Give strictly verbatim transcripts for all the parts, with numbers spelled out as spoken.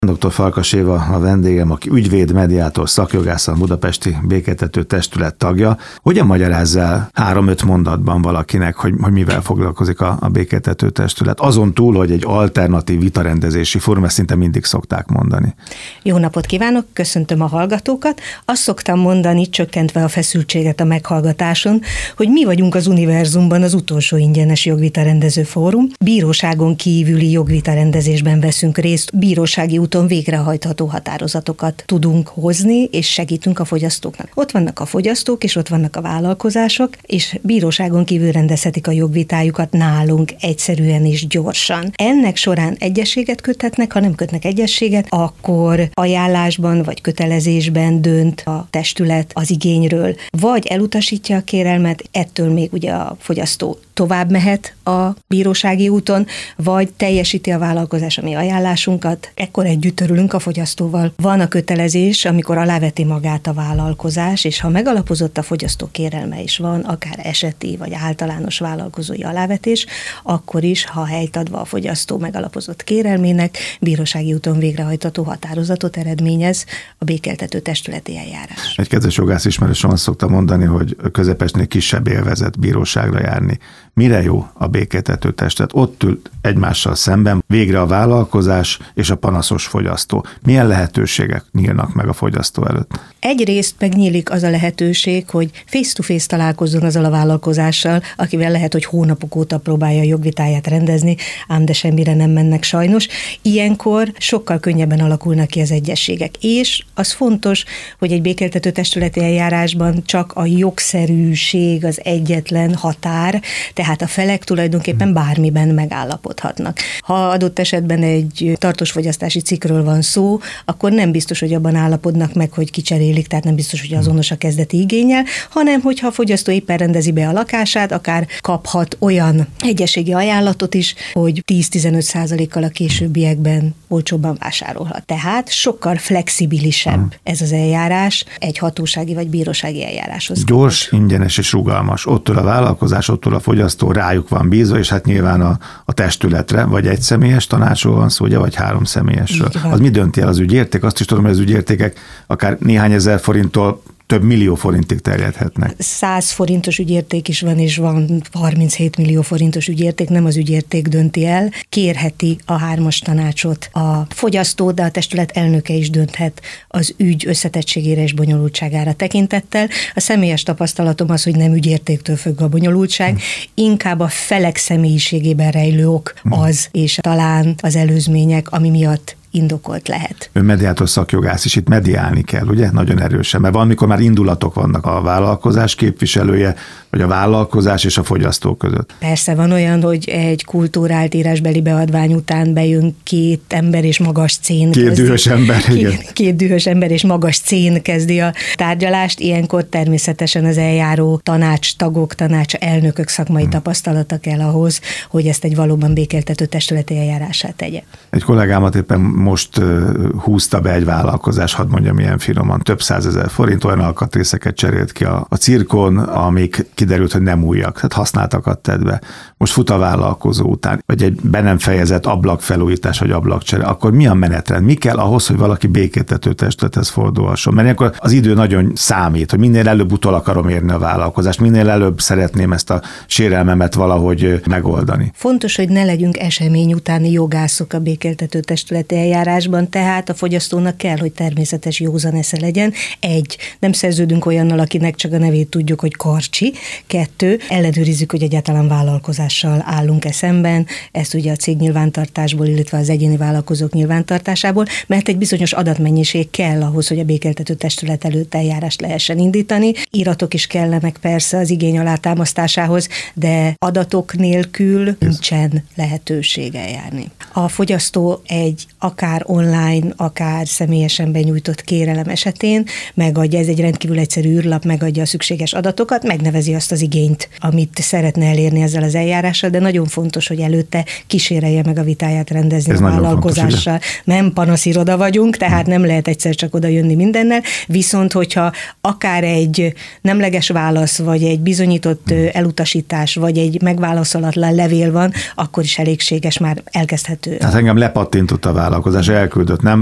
doktor Farkas Éva a vendégem, aki ügyvéd, mediátor, szakjogász, a Budapesti Békéltető Testület tagja. Hogyan magyarázzál három-öt mondatban valakinek, hogy, hogy mivel foglalkozik a, a Békéltető Testület? Azon túl, hogy egy alternatív vitarendezési fórum, ezt szinte mindig szokták mondani. Jó napot kívánok, köszöntöm a hallgatókat. Azt szoktam mondani, csökkentve a feszültséget a meghallgatáson, hogy mi vagyunk az univerzumban az utolsó ingyenes jogvitarendező fórum. Bíróságon kívüli jogvitarendezésben veszünk részt, bírósági úton végrehajtható határozatokat tudunk hozni, és segítünk a fogyasztóknak. Ott vannak a fogyasztók, és ott vannak a vállalkozások, és bíróságon kívül rendezhetik a jogvitájukat nálunk egyszerűen és gyorsan. Ennek során egyezséget köthetnek, ha nem kötnek egyezséget, akkor ajánlásban vagy kötelezésben dönt a testület az igényről, vagy elutasítja a kérelmet, ettől még ugye a fogyasztó tovább mehet a bírósági úton, vagy teljesíti a vállalkozás a mi ajánlásunkat, ekkor együtt örülünk a fogyasztóval. Van a kötelezés, amikor aláveti magát a vállalkozás, és ha megalapozott a fogyasztó kérelme is van, akár eseti vagy általános vállalkozói alávetés, akkor is, ha helyt adva a fogyasztó megalapozott kérelmének, bírósági úton végrehajtható határozatot eredményez a békéltető testületi eljárás. Egy kedves jogász ismerősöm azt szokta mondani, hogy közepesnél kisebb élvezet bíróságra járni. Mire jó a békéltető testület? Ott ül egymással szemben végre a vállalkozás és a panaszos fogyasztó. Milyen lehetőségek nyílnak meg a fogyasztó előtt? Egyrészt megnyílik az a lehetőség, hogy face-to-face találkozzon azzal a vállalkozással, akivel lehet, hogy hónapok óta próbálja a jogvitáját rendezni, ám de semmire nem mennek sajnos. Ilyenkor sokkal könnyebben alakulnak ki az egyezségek. És az fontos, hogy egy békéltető testületi eljárásban csak a jogszerűség az egyetlen határ, tehát a felek tulajdonképpen bármiben megállapodhatnak. Ha adott esetben egy tartós fogyasztási cikkről van szó, akkor nem biztos, hogy abban állapodnak meg, hogy kicserélik, tehát nem biztos, hogy azonos a kezdeti igénnyel, hanem hogyha a fogyasztó éppen rendezi be a lakását, akár kaphat olyan egyességi ajánlatot is, hogy tíz-tizenöt százalékkal a későbbiekben olcsóbban vásárolhat. Tehát sokkal flexibilisebb ez az eljárás egy hatósági vagy bírósági eljáráshoz. Gyors, kapott. Ingyenes és rugalmas. Ottól a vállalkozás, ottól a fogyasztó rájuk van bízva, és hát nyilván a, a testületre, vagy egy személyes tanácsról van szó, ugye, vagy három személyesről. Az mi dönti el az ügyérték? Azt is tudom, hogy az ügyértékek akár néhány ezer forinttól több millió forintig terjedhetnek. száz forintos ügyérték is van, és van harminchét millió forintos ügyérték, nem az ügyérték dönti el. Kérheti a hármas tanácsot a fogyasztó, de a testület elnöke is dönthet az ügy összetettségére és bonyolultságára tekintettel. A személyes tapasztalatom az, hogy nem ügyértéktől függ a bonyolultság, hmm. inkább a felek személyiségében rejlő ok az, és talán az előzmények, ami miatt indokolt lehet. Ön mediátor szakjogász, és itt mediálni kell, ugye? Nagyon erősen, mert van, mikor már indulatok vannak a vállalkozás képviselője, vagy a vállalkozás és a fogyasztó között. Persze van olyan, hogy egy kultúrált írásbeli beadvány után bejön két ember és magas cén. Két kezdi. dühös ember, igen. Két, két dühös ember és magas cén kezdi a tárgyalást. Ilyenkor természetesen az eljáró tanács tagok, tanács elnökök szakmai hmm. tapasztalata kell ahhoz, hogy ezt egy valóban békéltető testületi eljárását tegye. Egy kollégámat éppen most uh, húzta be egy vállalkozás, hadd mondjam ilyen finoman, több százezer forint, olyan alkatrészeket cserélt ki a, a cirkon, amik kiderült, hogy nem újak, tehát használtakat tett be. Most fut a vállalkozó után, vagy egy be nem fejezett ablakfelújítás, vagy ablakcsere, akkor mi a menetrend? Mi kell ahhoz, hogy valaki békéltető testülethez fordulhasson? Mert akkor az idő nagyon számít, hogy minél előbb utol akarom érni a vállalkozást, minél előbb szeretném ezt a sérelmemet valahogy megoldani. Fontos, hogy ne legyünk esemény utáni jogászok a békéltető testületi eljárásban, tehát a fogyasztónak kell, hogy természetes józan esze legyen. Egy, nem szerződünk olyannal, akinek csak a nevét tudjuk, hogy Karcsi. Kettő, ellenőrizzük, hogy egyáltalán vállalkozással állunk-e szemben, ezt ugye a cég nyilvántartásból, illetve az egyéni vállalkozók nyilvántartásából, mert egy bizonyos adatmennyiség kell ahhoz, hogy a békéltető testület előtt eljárást lehessen indítani. Iratok is kellenek persze az igény alátámasztásához, de adatok nélkül nincsen lehetőség eljárni. A fogyasztó egy akár online, akár személyesen benyújtott kérelem esetén megadja, ez egy rendkívül egyszerű űrlap, megadja a szükséges adatokat, megnevezi azt az igényt, amit szeretne elérni ezzel az eljárással, de nagyon fontos, hogy előtte kísérelje meg a vitáját rendezni ez a vállalkozással. Fontos, nem panasziroda vagyunk, tehát nem lehet egyszer csak oda jönni mindennel, viszont hogyha akár egy nemleges válasz, vagy egy bizonyított elutasítás, vagy egy megválaszolatlan levél van, akkor is elégséges, már elkezdhető. Hát engem lepattintott a vállalkozás, elküldött, nem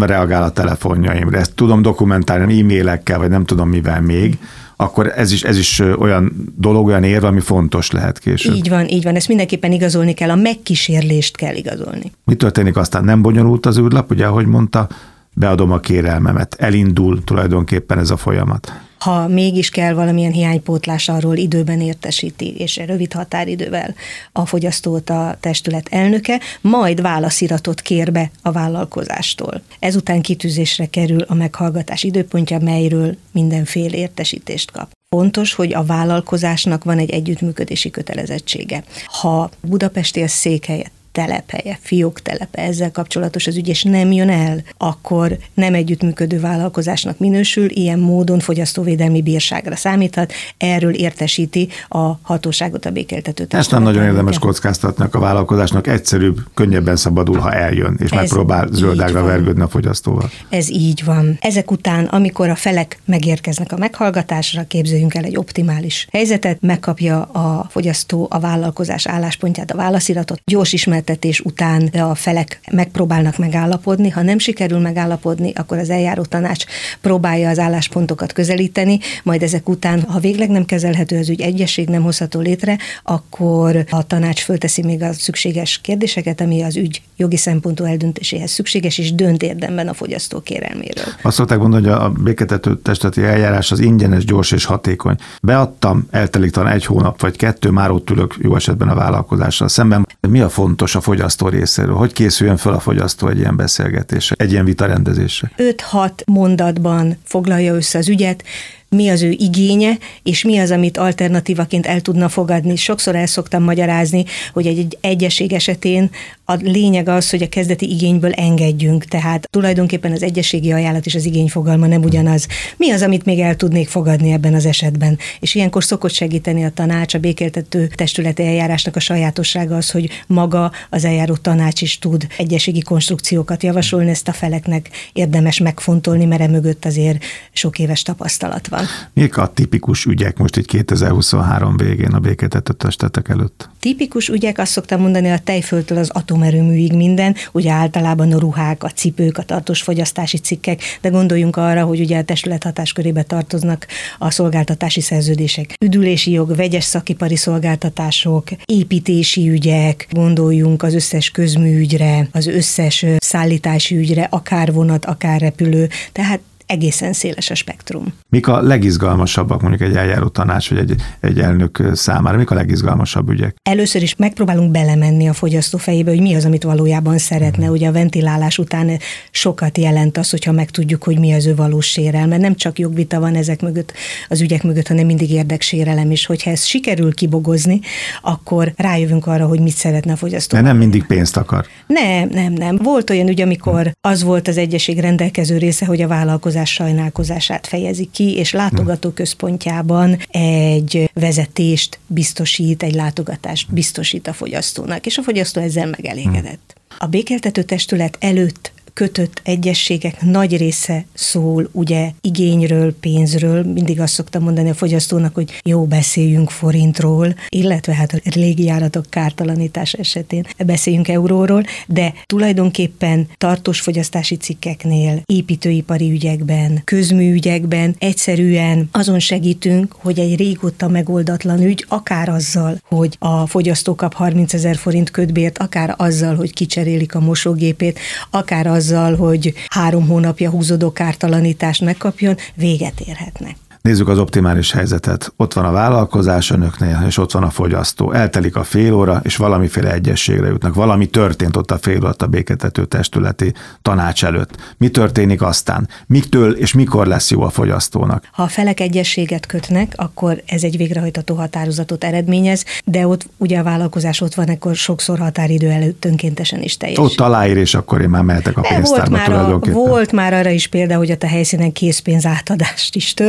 reagál a telefonjaimra, ezt tudom dokumentálni e-mailekkel, vagy nem tudom mivel még, akkor ez is, ez is olyan dolog, olyan érv, ami fontos lehet később. Így van, így van. Ezt mindenképpen igazolni kell, a megkísérlést kell igazolni. Mi történik aztán? Nem bonyolult az űrlap, ugye, ahogy mondta, beadom a kérelmemet, elindul tulajdonképpen ez a folyamat. Ha mégis kell valamilyen hiánypótlás, arról időben értesíti, és rövid határidővel a fogyasztót a testület elnöke, majd válasziratot kér be a vállalkozástól. Ezután kitűzésre kerül a meghallgatás időpontja, melyről mindenféle értesítést kap. Fontos, hogy a vállalkozásnak van egy együttműködési kötelezettsége. Ha Budapesti a székhelye, telephelye, fióktelepe, ezzel kapcsolatos az ügy, és nem jön el, akkor nem együttműködő vállalkozásnak minősül, ilyen módon fogyasztóvédelmi bírságra számíthat, erről értesíti a hatóságot, a békéltető testület. Ezt nem nagyon érdemes kockáztatnak a vállalkozásnak, egyszerűbb, könnyebben szabadul, ha eljön, és ez megpróbál zöldágra vergődni a fogyasztóval. Ez így van. Ezek után, amikor a felek megérkeznek a meghallgatásra, képzeljünk el egy optimális helyzetet, megkapja a fogyasztó a vállalkozás álláspontját, a válasziratot, gyors ismertetés után a felek megpróbálnak megállapodni, ha nem sikerül megállapodni, akkor az eljáró tanács próbálja az álláspontokat közelíteni, majd ezek után, ha végleg nem kezelhető az ügy, egyesség nem hozható létre, akkor a tanács fölteszi még a szükséges kérdéseket, ami az ügy jogi szempontú eldöntéséhez szükséges, és dönt érdemben a fogyasztó kérelméről. Azt szokták mondani, hogy a békéltető testületi eljárás az ingyenes, gyors és hatékony. Beadtam, eltelik talán egy hónap vagy kettő, már ott ülök jó esetben a vállalkozással szemben. Mi a fontos a fogyasztó részéről? Hogy készüljön fel a fogyasztó egy ilyen beszélgetésre, egy ilyen vitarendezésre? öt-hat mondatban foglalja össze az ügyet, mi az ő igénye, és mi az, amit alternatívaként el tudna fogadni. Sokszor el szoktam magyarázni, hogy egy egyesség esetén a lényeg az, hogy a kezdeti igényből engedjünk, tehát tulajdonképpen az egyességi ajánlat és az igény fogalma nem ugyanaz. Mi az, amit még el tudnék fogadni ebben az esetben? És ilyenkor szokott segíteni a tanács, a békéltető testületi eljárásnak a sajátossága az, hogy maga az eljáró tanács is tud egyességi konstrukciókat javasolni, ezt a feleknek érdemes megfontolni, mert emögött azért sok éves tapasztalat van. Mik a tipikus ügyek most így kétezer-huszonhárom végén a békéltető testületek előtt? Tipikus ügyek, azt szoktam mondani, a tejföldtől az atomerőműig minden, ugye általában a ruhák, a cipők, a tartós fogyasztási cikkek, de gondoljunk arra, hogy ugye a testület hatáskörébe tartoznak a szolgáltatási szerződések, üdülési jog, vegyes szakipari szolgáltatások, építési ügyek, gondoljunk az összes közműügyre, az összes szállítási ügyre, akár vonat, akár repülő, tehát egészen széles a spektrum. Mik a legizgalmasabbak mondjuk egy eljáró tanács, vagy egy, egy elnök számára? Mik a legizgalmasabb ügyek? Először is megpróbálunk belemenni a fogyasztó fejébe, hogy mi az, amit valójában szeretne. Hmm. Ugye a ventilálás után sokat jelent az, hogyha megtudjuk, hogy mi az ő valós sérelme. Nem csak jogvita van ezek mögött, az ügyek mögött, hanem mindig érdeksérelem is. Hogyha ezt sikerül kibogozni, akkor rájövünk arra, hogy mit szeretne a fogyasztó. De nem mindig pénzt akar. Nem, nem, nem. Volt olyan ügy, amikor az volt az egyesség rendelkező része, hogy a vállalkozás sajnálkozását fejezi ki, és látogatóközpontjában egy vezetést biztosít, egy látogatást biztosít a fogyasztónak, és a fogyasztó ezzel megelégedett. A békéltető testület előtt kötött egyességek nagy része szól ugye igényről, pénzről, mindig azt szoktam mondani a fogyasztónak, hogy jó, beszéljünk forintról, illetve hát a légijáratok kártalanítása esetén beszéljünk euróról, de tulajdonképpen tartós fogyasztási cikkeknél, építőipari ügyekben, közműügyekben egyszerűen azon segítünk, hogy egy régóta megoldatlan ügy, akár azzal, hogy a fogyasztó kap harmincezer forint kötbért, akár azzal, hogy kicserélik a mosógépét, akár azzal, hogy három hónapja húzódó kártalanítást megkapjon, véget érhetnek. Nézzük az optimális helyzetet. Ott van a vállalkozás önöknél, és ott van a fogyasztó. Eltelik a fél óra, és valamiféle egyességre jutnak. Valami történt ott a fél óra a békéltető testületi tanács előtt. Mi történik aztán? Miktől és mikor lesz jó a fogyasztónak? Ha a felek egyességet kötnek, akkor ez egy végrehajtható határozatot eredményez, de ott ugye a vállalkozás ott van, akkor sokszor határidő előtt önkéntesen is teljes. Ott aláír, és akkor én már mehetek a pénztárba tulajdonképpen. Volt már arra is példa, hogy ott a helyszínen készpénz átadást is történt,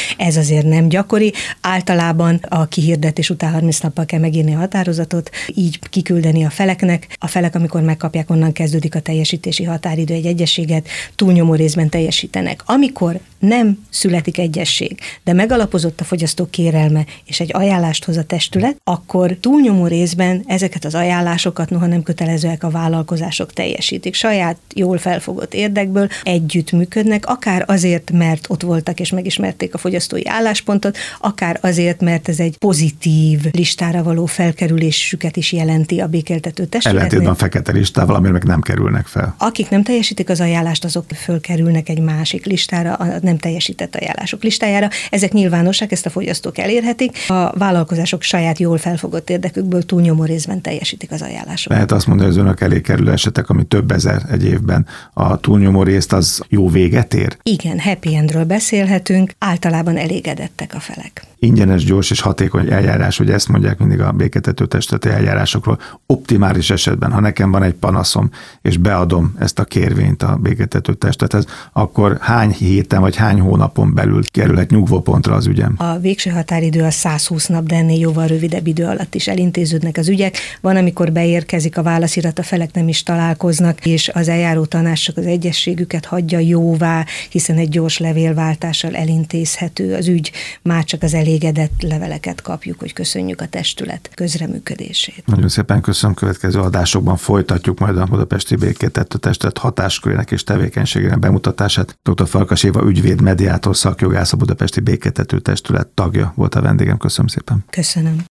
Ez azért nem gyakori. Általában a kihirdetés után harminc nappal kell megírni a határozatot, így kiküldeni a feleknek. A felek, amikor megkapják, onnan kezdődik a teljesítési határidő, egy egyezséget túlnyomó részben teljesítenek. Amikor nem születik egyezség, de megalapozott a fogyasztó kérelme, és egy ajánlást hoz a testület, akkor túlnyomó részben ezeket az ajánlásokat, noha nem kötelezőek, a vállalkozások teljesítik. Saját jól felfogott érdekből együtt működnek, akár azért, mert ott voltak és megismerték a fogyasztói álláspontot, akár azért, mert ez egy pozitív listára való felkerülésüket is jelenti a békéltető testületnél. Ellentétben a fekete listával, amire meg nem kerülnek fel. Akik nem teljesítik az ajánlást, azok fölkerülnek egy másik listára, a nem teljesített ajánlások listájára. Ezek nyilvánosak, ezt a fogyasztók elérhetik. A vállalkozások saját jól felfogott érdekükből túlnyomó részben teljesítik az ajánlásokat. Lehet azt mondani, hogy az önök elé kerülő esetek, ami több ezer egy évben, a túlnyomó részt az jó véget ér? Igen, happy endről beszélhetünk, általában elégedettek a felek. Ingyenes, gyors és hatékony eljárás, hogy ezt mondják mindig a békéltető testületi eljárásokról. Optimális esetben, ha nekem van egy panaszom, és beadom ezt a kérvényt a békéltető testülethez, akkor hány héten vagy hány hónapon belül kerülhet nyugvópontra az ügyem? A végső határidő a száz húsz nap, de ennél jóval rövidebb idő alatt is elintéződnek az ügyek. Van, amikor beérkezik a válaszirat, a felek nem is találkoznak, és az eljáró tanács csak az egyezségüket hagyja jóvá, hiszen egy gyors levélváltással elintézhető az ügy, már csak az elégedett leveleket kapjuk, hogy köszönjük a testület közreműködését. Nagyon szépen köszönöm, következő adásokban folytatjuk majd a Budapesti Békéltető Testület hatáskörének és tevékenységének bemutatását. dr. Farkas Éva ügyvéd, mediátor, szakjogász, a Budapesti Békéltető Testület tagja volt a vendégem. Köszönöm szépen. Köszönöm.